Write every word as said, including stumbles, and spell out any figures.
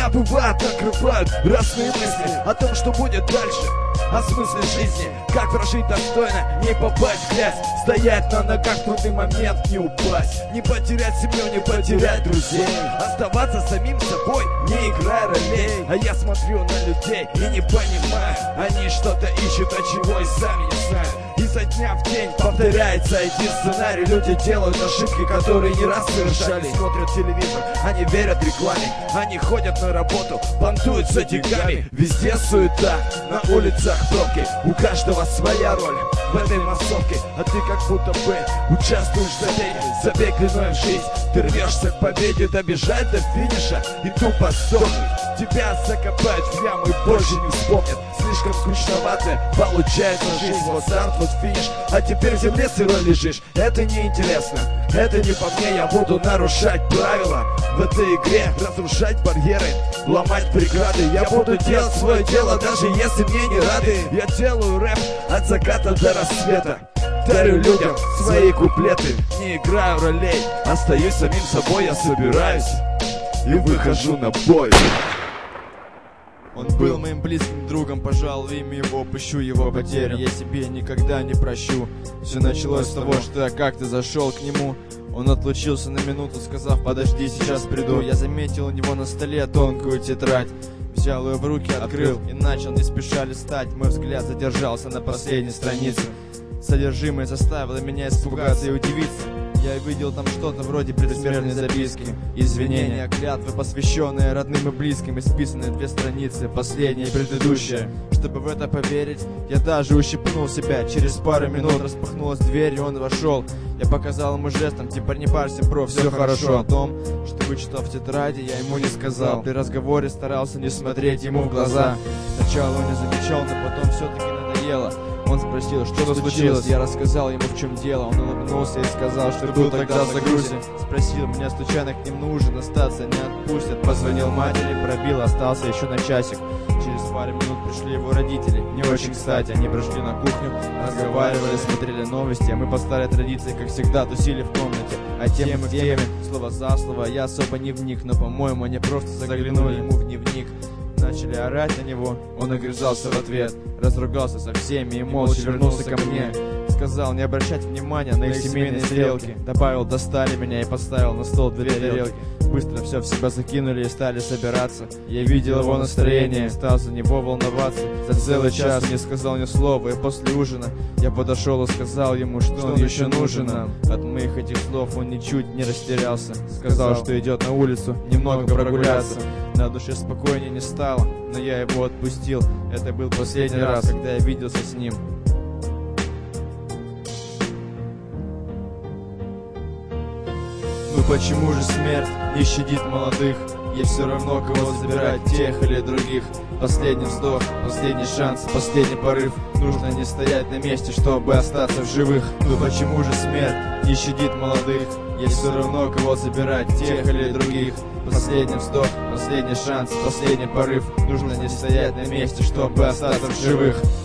Меня бывает накрывают разные мысли о том, что будет дальше, о смысле жизни, как прожить достойно, не попасть в грязь, стоять на ногах в трудный момент, не упасть, не потерять семью, не потерять друзей, оставаться самим собой, не играя ролей. А я смотрю на людей и не понимаю, они что-то ищут, а чего и сами не знают. Изо дня в день повторяется один сценарий. Люди делают ошибки, которые не раз совершали. Смотрят телевизор, они верят рекламе, они ходят на работу, понтуются деньгами. Везде суета, на улицах пробки, у каждого своя роль в этой массовке. А ты как будто бы участвуешь в забеге, забег длиной в жизнь. Ты рвешься к победе, добежать до финиша и тупо сдохнуть. Тебя закопают в яму и больше не вспомнят. Слишком скучновато получается жизнь. Вот старт, вот финиш, а теперь в земле сырой лежишь. Это неинтересно, это не по мне. Я буду нарушать правила в этой игре, разрушать барьеры, ломать преграды. Я буду делать свое дело, даже если мне не рады. Я делаю рэп от заката до рассвета, дарю людям свои куплеты, не играю ролей, остаюсь самим собой. Я собираюсь и выхожу на бой. Он был моим близким другом, пожалуй, имя его пущу, его потерю я себе никогда не прощу. Все началось с того, что я как-то зашел к нему. Он отлучился на минуту, сказав: подожди, сейчас приду. Я заметил у него на столе тонкую тетрадь, взял ее в руки, открыл и начал не спеша листать. Мой взгляд задержался на последней странице. Содержимое заставило меня испугаться и удивиться. Я видел там что-то вроде предсмертной записки, извинения, клятвы, посвященные родным и близким, исписанные две страницы, последняя и предыдущая. Чтобы в это поверить, я даже ущипнул себя. Через пару минут распахнулась дверь, и он вошел. Я показал ему жестом, типа: не парься, бро, все хорошо. О том, что вычитал в тетради, я ему не сказал. При разговоре старался не смотреть ему в глаза. Сначала он не замечал, но потом все-таки надоело. Он спросил, что случилось, я рассказал ему, в чем дело. Он улыбнулся и сказал, что был тогда в загрузе. Спросил меня, случайно к ним нужен остаться, не отпустят. Позвонил матери, пробил, остался еще на часик. Через пару минут пришли его родители, не очень кстати. Они пришли на кухню, разговаривали, смотрели новости. А мы по старой традиции, как всегда, тусили в комнате. А темы к теме, слово за слово, я особо не вник. Но, по-моему, они просто заглянули ему в дневник. Начали орать на него, он огрызался в ответ, разругался со всеми и молча вернулся ко мне. Сказал не обращать внимания на их семейные стрелки. Добавил: достали меня, и поставил на стол две тарелки. Быстро все в себя закинули и стали собираться. Я видел его настроение, стал за него волноваться. За целый час не сказал ни слова, и после ужина я подошел и сказал ему, что, что он еще нужен нам. От моих этих слов он ничуть не растерялся. Сказал, что идет на улицу немного прогуляться. На душе спокойнее не стало, но я его отпустил. Это был последний раз, когда я виделся с ним. Ну почему же смерть не щадит молодых? Ей все равно, кого забирать, тех или других. Последний вздох, последний шанс, последний порыв. Нужно не стоять на месте, чтобы остаться в живых. Ну почему же смерть не щадит молодых? Ей все равно, кого забирать, тех или других. Последний вздох, последний шанс, последний порыв. Нужно не стоять на месте, чтобы остаться в живых.